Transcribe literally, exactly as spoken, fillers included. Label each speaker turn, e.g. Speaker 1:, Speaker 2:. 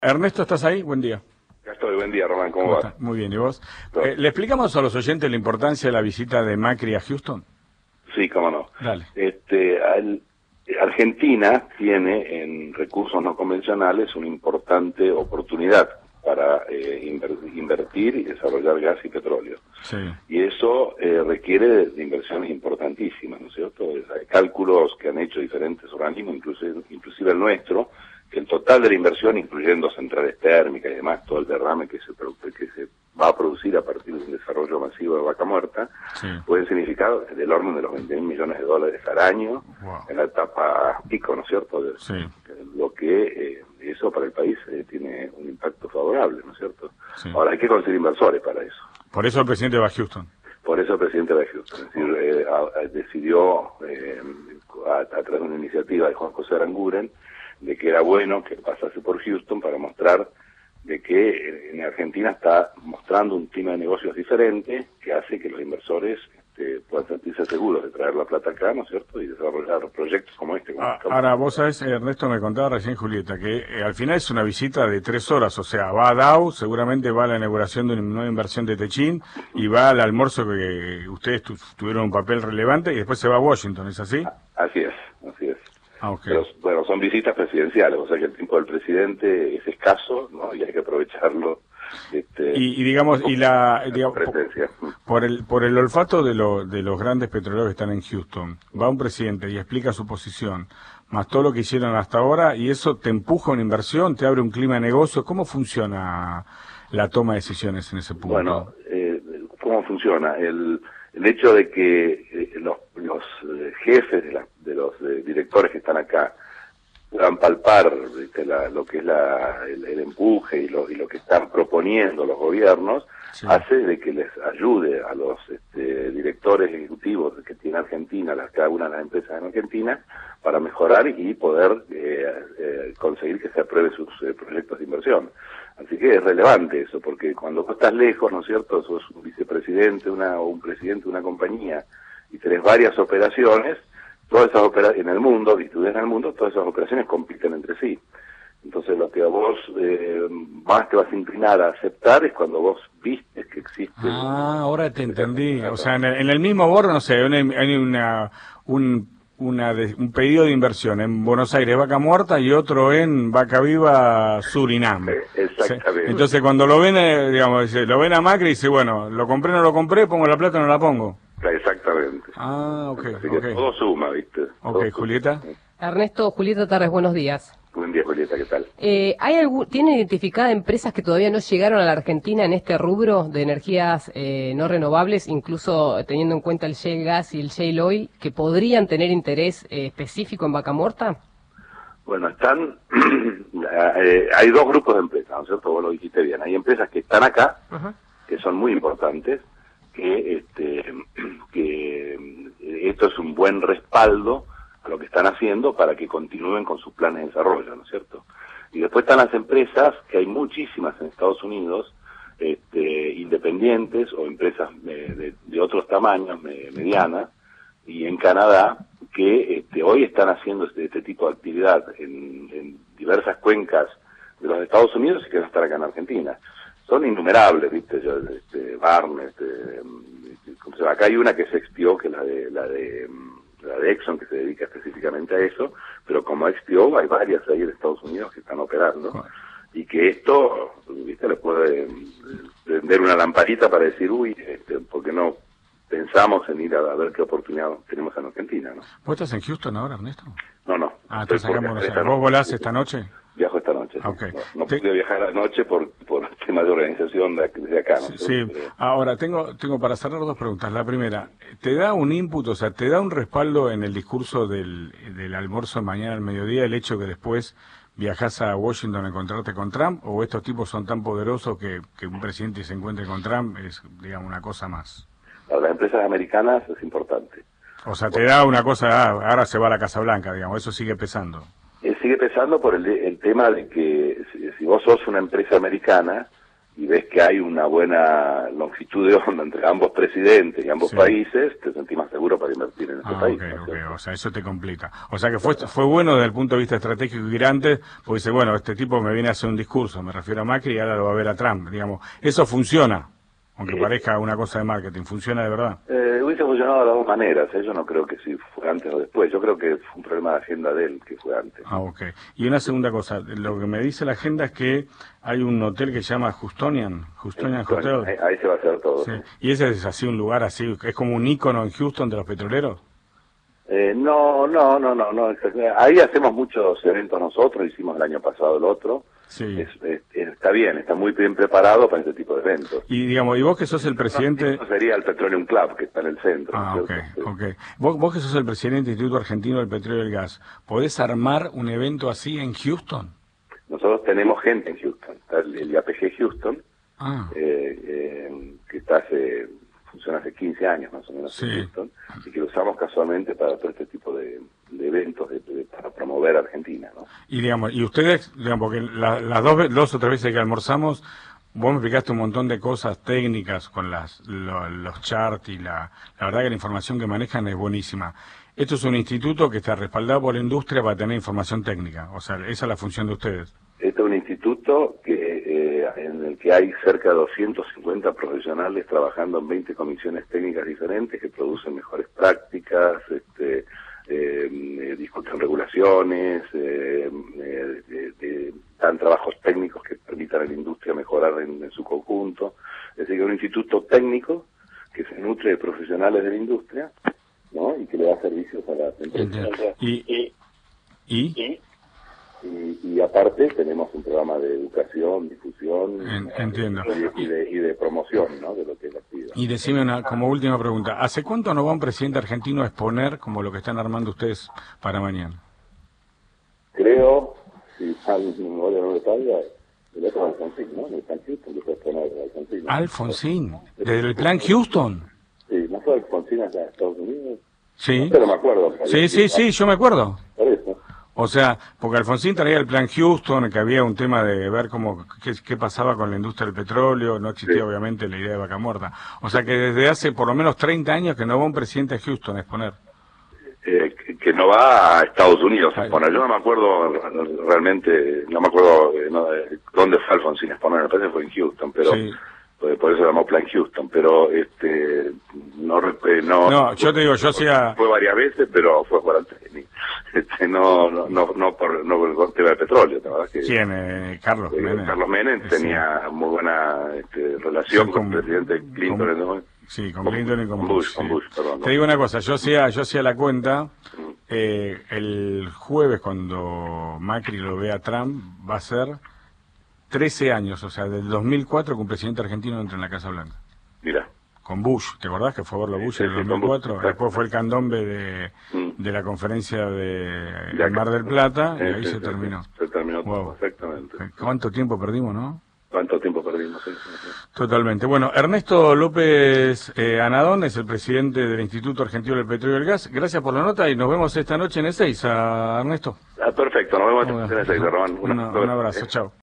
Speaker 1: Ernesto, ¿estás ahí? Buen día.
Speaker 2: Ya estoy, buen día, Román, ¿cómo,
Speaker 1: ¿Cómo
Speaker 2: vas?
Speaker 1: está? Muy bien, ¿y vos? Eh, ¿Le explicamos a los oyentes la importancia de la visita de Macri a Houston?
Speaker 2: Sí, cómo no.
Speaker 1: Dale.
Speaker 2: Este, al- Argentina tiene en recursos no convencionales una importante oportunidad para eh, inver- invertir y desarrollar gas y petróleo.
Speaker 1: Sí.
Speaker 2: Y eso eh, requiere de, de inversiones importantísimas, ¿no es cierto? Hay cálculos que han hecho diferentes organismos, inclusive, inclusive el nuestro, que el total de la inversión, incluyendo centrales térmicas y demás, todo el derrame que se, produ- que se va a producir a partir del desarrollo masivo de Vaca Muerta,
Speaker 1: Sí.
Speaker 2: puede significar del orden de los veinte mil millones de dólares al año,
Speaker 1: Wow.
Speaker 2: en la etapa pico, ¿no es cierto? De-
Speaker 1: Sí.
Speaker 2: Lo que eh, eso para el país eh, tiene un impacto favorable, ¿no es cierto?
Speaker 1: Sí.
Speaker 2: Ahora hay que conseguir inversores para eso.
Speaker 1: Por eso el presidente va a Houston.
Speaker 2: Por eso el presidente de Houston es decir, eh, a- a- decidió, eh, a, a través de una iniciativa de Juan José Aranguren, de que era bueno que pasase por Houston para mostrar de que eh, en Argentina está mostrando un clima de negocios diferente que hace que los inversores este, puedan sentirse seguros de traer la plata acá, ¿no es cierto?, y desarrollar proyectos como este. Como
Speaker 1: Ah,
Speaker 2: estamos-
Speaker 1: ahora, vos sabés, Ernesto, me contaba recién Julieta, que eh, al final es una visita de tres horas, o sea, va a Dow, seguramente va a la inauguración de una nueva inversión de Techín y va al almuerzo que ustedes tu- tuvieron un papel relevante y después se va a Washington, ¿es así?
Speaker 2: Así es, así es.
Speaker 1: Ah, ok.
Speaker 2: Pero, bueno, son visitas presidenciales, o sea que el tiempo del presidente es escaso, ¿no?, y hay que aprovecharlo. Este,
Speaker 1: Y, y digamos, y la, digamos, po-
Speaker 2: presencia.
Speaker 1: por el, por el olfato de, lo, de los grandes petroleros que están en Houston, va un presidente y explica su posición, más todo lo que hicieron hasta ahora, y eso te empuja a una inversión, te abre un clima de negocio. ¿Cómo funciona la toma de decisiones en ese punto?
Speaker 2: Bueno, eh, ¿cómo funciona? El, el hecho de que eh, los, los eh, jefes de, la- de los eh, directores que están acá puedan palpar, ¿viste?, la- lo que es la, el, el empuje y lo, y lo que están proponiendo los gobiernos,
Speaker 1: Sí.
Speaker 2: hace de que les ayude a los este, directores ejecutivos que tiene Argentina, las, cada una de las empresas en Argentina, para mejorar y poder eh, eh, conseguir que se aprueben sus eh, proyectos de inversión. Así que es relevante eso, porque cuando vos estás lejos, ¿no es cierto?, sos un vicepresidente una, o un presidente de una compañía y tenés varias operaciones, todas esas operaciones en el mundo, distribuidas en el mundo, todas esas operaciones compiten entre sí. Entonces lo que a vos eh, más te vas a inclinar a aceptar es cuando vos viste que existe...
Speaker 1: Ah, ahora te entendí. O sea, en el, en el mismo bordo, no sé, hay una, hay una, un, una de- un pedido de inversión en Buenos Aires, Vaca Muerta, y otro en Vaca Viva, Surinam.
Speaker 2: Eh, exactamente.
Speaker 1: Sí. Entonces, cuando lo ven, eh, digamos, dice, lo ven a Macri y dice, bueno, lo compré, no lo compré, pongo la plata, no la pongo.
Speaker 2: Exactamente.
Speaker 1: Ah, ok,
Speaker 2: Así que
Speaker 1: ok.
Speaker 2: todo suma, ¿viste? Todo
Speaker 1: Ok,
Speaker 2: suma.
Speaker 1: Julieta.
Speaker 3: Ernesto, Julieta Tarres, buenos días.
Speaker 2: Buen día, Julieta, ¿qué tal?
Speaker 3: Eh, ¿hay algún, ¿Tiene identificada empresas que todavía no llegaron a la Argentina en este rubro de energías eh, no renovables, incluso teniendo en cuenta el shale gas y el shale oil, que podrían tener interés eh, específico en Vaca Muerta?
Speaker 2: Bueno, están... eh, hay dos grupos de empresas, ¿no es cierto? Vos lo dijiste bien. Hay empresas que están acá,
Speaker 3: Ajá.
Speaker 2: que son muy importantes, que, este, que eh, esto es un buen respaldo a lo que están haciendo para que continúen con sus planes de desarrollo, ¿no es cierto? Y después están las empresas, que hay muchísimas en Estados Unidos, este, independientes o empresas eh, de, de otros tamaños, me- medianas, y en Canadá, que este, hoy están haciendo este, este tipo de actividad en, en diversas cuencas de los Estados Unidos y que van a estar acá en Argentina. Son innumerables, ¿viste? Yo, este, Barnes, este, este, ¿cómo se llama? Acá hay una que se expió, que es la de, la de, la de Exxon, que se dedica específicamente a eso, pero como expió, hay varias ahí en Estados Unidos que están operando, y que esto, ¿viste?, le puede prender una lamparita para decir, uy, este, ¿por qué no pensamos en ir a, a ver qué oportunidad tenemos en Argentina, ¿no?
Speaker 1: ¿Vos estás en Houston ahora, Ernesto?
Speaker 2: No, no.
Speaker 1: Ah,
Speaker 2: estoy
Speaker 1: estás acá en
Speaker 2: por
Speaker 1: Buenos
Speaker 2: viajar
Speaker 1: Aires.
Speaker 2: esta
Speaker 1: ¿Vos
Speaker 2: noche.
Speaker 1: volás esta noche?
Speaker 2: Viajo esta noche, sí.
Speaker 1: Ok.
Speaker 2: No, no
Speaker 1: Te-
Speaker 2: pude viajar anoche por, por temas de organización de, de acá, ¿no?
Speaker 1: Sí, sí.
Speaker 2: Pero-
Speaker 1: Ahora, tengo tengo para cerrar dos preguntas. La primera, ¿te da un input, o sea, te da un respaldo en el discurso del, del almuerzo mañana al mediodía el hecho que después viajás a Washington a encontrarte con Trump, o estos tipos son tan poderosos que, que un presidente se encuentre con Trump es, digamos, una cosa más?
Speaker 2: Para las empresas americanas es importante.
Speaker 1: O sea, te da una cosa, ah, ahora se va a la Casa Blanca, digamos, eso sigue pesando.
Speaker 2: Eh, sigue pesando por el, el tema de que si, si vos sos una empresa americana y ves que hay una buena longitud de onda entre ambos presidentes y ambos
Speaker 1: sí.
Speaker 2: países, te sentís más seguro para invertir en ese
Speaker 1: ah,
Speaker 2: país.
Speaker 1: Okay,
Speaker 2: ¿no?
Speaker 1: okay. O sea, eso te complica. O sea que fue fue bueno desde el punto de vista estratégico y grande, porque dice, bueno, este tipo me viene a hacer un discurso, me refiero a Macri y ahora lo va a ver a Trump, digamos. Eso funciona, aunque
Speaker 2: Sí.
Speaker 1: parezca una cosa de marketing, funciona de verdad.
Speaker 2: Eh, hubiese funcionado de las dos maneras, ¿eh? Yo no creo que si fue antes o después, yo creo que fue un problema de agenda de él, que fue antes.
Speaker 1: Ah, ok. Y una segunda cosa, lo que me dice la agenda es que hay un hotel que se llama Houstonian, Houstonian Hotel.
Speaker 2: Ahí, ahí se va a hacer todo.
Speaker 1: Sí. Y ese es así un lugar así, es como un ícono en Houston de los petroleros.
Speaker 2: Eh, no, no, no, no, no. Ahí hacemos muchos eventos nosotros, hicimos el año pasado el otro.
Speaker 1: Sí.
Speaker 2: Es, es, está bien, está muy bien preparado para este tipo de eventos.
Speaker 1: Y digamos, y vos que sos el presidente...
Speaker 2: Eso sería el Petroleum Club, que está en el centro.
Speaker 1: Ah,
Speaker 2: ¿no?
Speaker 1: ok, ok. Vos, vos que sos el presidente del Instituto Argentino del Petróleo y el Gas, ¿podés armar un evento así en Houston?
Speaker 2: Nosotros tenemos gente en Houston, está el, el I A P G Houston,
Speaker 1: Ah,
Speaker 2: eh, eh, que está hace, funciona hace quince años más o menos
Speaker 1: sí.
Speaker 2: en Houston, y que lo usamos casualmente para todo este tipo de, de eventos, de, de, para promover Argentina, ¿no?
Speaker 1: Y digamos, y ustedes, digamos, porque la- las dos, ve- dos o tres veces que almorzamos, vos me explicaste un montón de cosas técnicas con las lo- los charts y la, la verdad que la información que manejan es buenísima. Esto es un instituto que está respaldado por la industria para tener información técnica, o sea, esa es la función de ustedes.
Speaker 2: Este es un instituto que eh, en el que hay cerca de doscientos cincuenta profesionales trabajando en veinte comisiones técnicas diferentes que producen mejores prácticas, este, eh, eh, discuten regulaciones, eh, eh, de- de- dan trabajos técnicos que permitan a la industria mejorar en, en su conjunto. Es decir, que es un instituto técnico que se nutre de profesionales de la industria, ¿no? Y que le da servicios a las empresas.
Speaker 1: Entiendo. Y,
Speaker 2: Y,
Speaker 1: y,
Speaker 2: y y, y aparte tenemos un programa de educación, difusión
Speaker 1: En-
Speaker 2: eh,
Speaker 1: entiendo.
Speaker 2: y, y de, y de promoción, ¿no? De lo que es la actividad.
Speaker 1: y decime una, como última pregunta, ¿hace cuánto no va un presidente argentino a exponer como lo que están armando ustedes para mañana?
Speaker 2: Creo, si mal mi memoria no me falla, el otro es Alfonsín, ¿no? En el San Houston, que fue exponer de Alfonsín.
Speaker 1: Alfonsín, desde el plan Houston.
Speaker 2: Sí, ¿no fue Alfonsín allá en Estados Unidos?
Speaker 1: Sí,
Speaker 2: Pero me acuerdo.
Speaker 1: sí, sí, sí, yo me acuerdo.
Speaker 2: Por eso.
Speaker 1: O sea, porque Alfonsín traía el plan Houston, que había un tema de ver cómo qué, qué pasaba con la industria del petróleo, no existía
Speaker 2: Sí.
Speaker 1: obviamente la idea de vaca muerta. O sea que desde hace por lo menos treinta años que no va un presidente a Houston a exponer.
Speaker 2: Eh, que, que no va a Estados Unidos a
Speaker 1: Ay.
Speaker 2: exponer. Yo no me acuerdo realmente, no me acuerdo eh, no, eh, dónde fue Alfonsín a exponer, me parece que fue en Houston, pero
Speaker 1: Sí.
Speaker 2: por, por eso se llamó Plan Houston, pero este no, eh, no,
Speaker 1: No, yo te digo, yo hacía...
Speaker 2: fue varias veces, pero fue por antes de mí. Este, no, no, no, no por, no por el tema del petróleo, la verdad que
Speaker 1: ¿Quién? Eh, Carlos
Speaker 2: eh,
Speaker 1: Menem.
Speaker 2: Carlos Menem
Speaker 1: Sí.
Speaker 2: tenía muy buena este, relación
Speaker 1: Sí,
Speaker 2: con,
Speaker 1: con-
Speaker 2: el presidente Clinton
Speaker 1: con-
Speaker 2: en ese momento.
Speaker 1: Sí, con Clinton y con,
Speaker 2: con
Speaker 1: Bush.
Speaker 2: Bush, con
Speaker 1: sí.
Speaker 2: Bush, perdón, ¿no?
Speaker 1: Te digo una cosa, yo hacía, yo hacía la cuenta, eh, el jueves cuando Macri lo vea a Trump, va a ser trece años, o sea, del dos mil cuatro que un presidente argentino entra en la Casa Blanca.
Speaker 2: Mira,
Speaker 1: Con Bush, ¿te acordás que fue a verlo Bush
Speaker 2: Sí,
Speaker 1: en el
Speaker 2: sí,
Speaker 1: dos
Speaker 2: con
Speaker 1: mil
Speaker 2: Bush,
Speaker 1: cuatro?
Speaker 2: exacto.
Speaker 1: Después fue el candombe de,
Speaker 2: Mm.
Speaker 1: de la conferencia de,
Speaker 2: De
Speaker 1: de
Speaker 2: acá.
Speaker 1: Mar del Plata, y
Speaker 2: Sí,
Speaker 1: ahí
Speaker 2: sí,
Speaker 1: se
Speaker 2: sí,
Speaker 1: terminó.
Speaker 2: sí, se terminó todo,
Speaker 1: Wow.
Speaker 2: exactamente.
Speaker 1: ¿Cuánto tiempo perdimos, no?
Speaker 2: ¿Cuánto tiempo perdimos? Sí, sí, sí.
Speaker 1: Totalmente. Bueno, Ernesto López eh, Anadón es el presidente del Instituto Argentino del Petróleo y el Gas. Gracias por la nota y nos vemos esta noche en Ezeiza, Ernesto.
Speaker 2: Ah, perfecto, nos vemos
Speaker 1: Bueno,
Speaker 2: en el seis, Román.
Speaker 1: un, un abrazo, chao.